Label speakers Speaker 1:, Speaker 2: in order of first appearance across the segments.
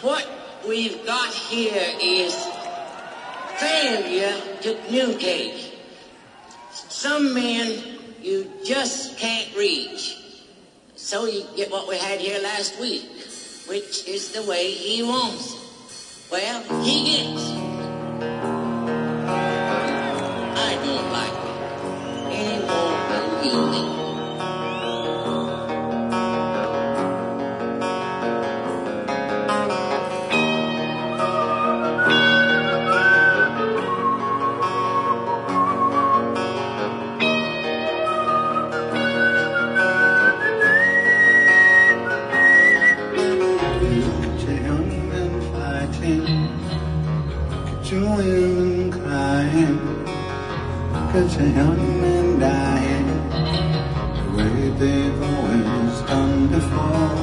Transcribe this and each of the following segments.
Speaker 1: What we've got here is failure to communicate. Some men you just can't reach. So you get what we had here last week, which is the way he wants it. Well, he gets it. I don't like it any more than you do.
Speaker 2: Women crying, look at your young men dying, the way they've always done before.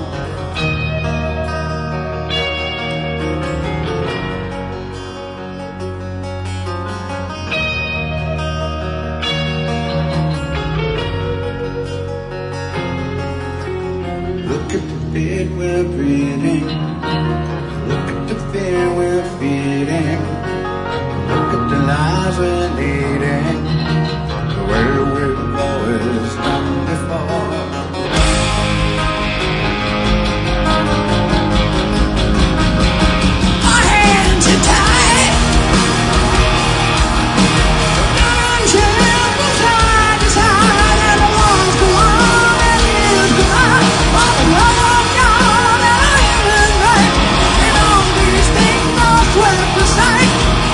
Speaker 2: Look at the bed we're breathing, look at the fear we're feeding. Look at the lies we're leading, the way we've always done before. Our hands are tied, until we're side to side, and the walls go on and the years go on. For the love of God and our human right, and all these things are swept aside.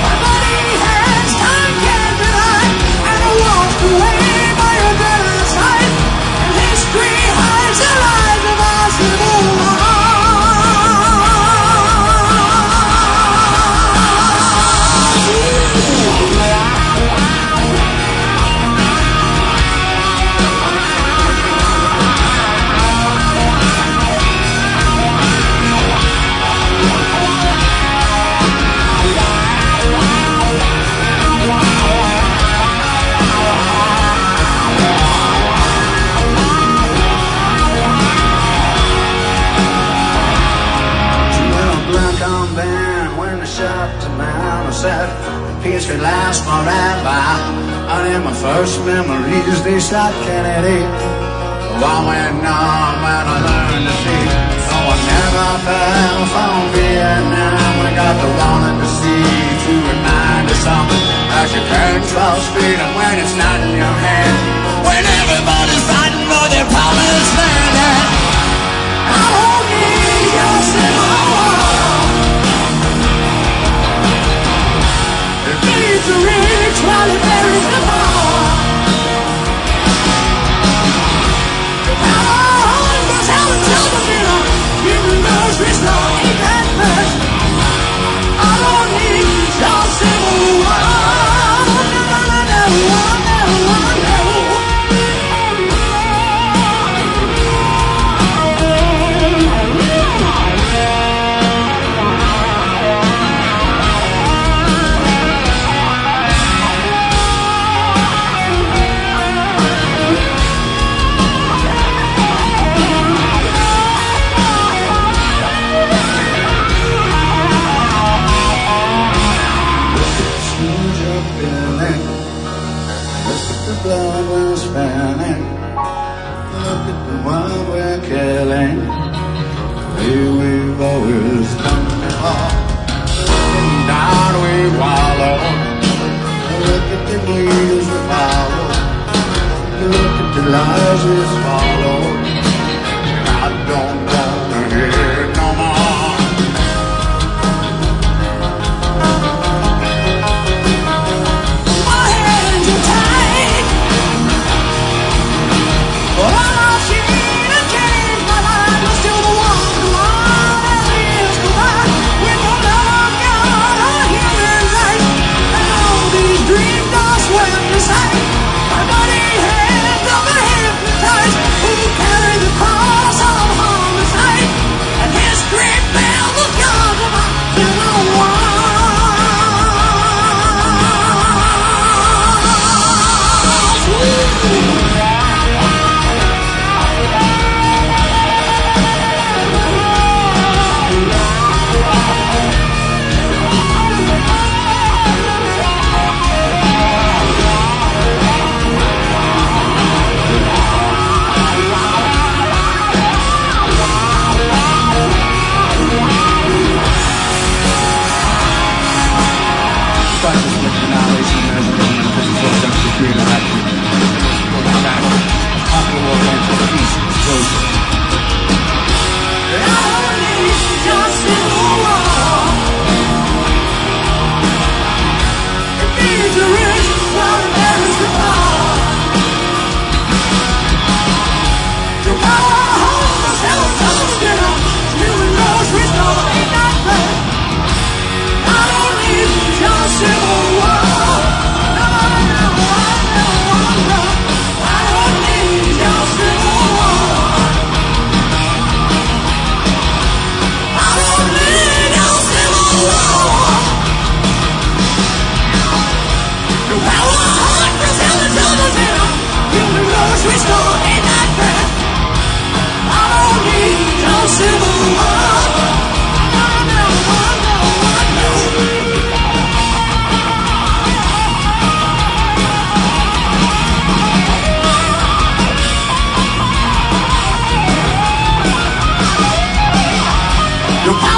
Speaker 2: Peace could last forever. And in my first memories, they shot Kennedy. All went on when I learned to see. So I never fell from Vietnam. We got the wanting to see to remind us something. As you control speed and when it's not in your hand. When everybody's fighting for their promised land. I don't need your symbol. The rich while it buries the poor. The power goes out until the middle. Even those rich law ain't that much. I don't need your civil war. Blood we're spilling. Look at the one we're killing. The way we've always done before. And down we wallow. Look at the news we follow. Look at the lies we swallow. I don't want to hear no more. Dreams are swept aside. My body hands up and hypnotized. restore in that breath. I don't need no civil war. Your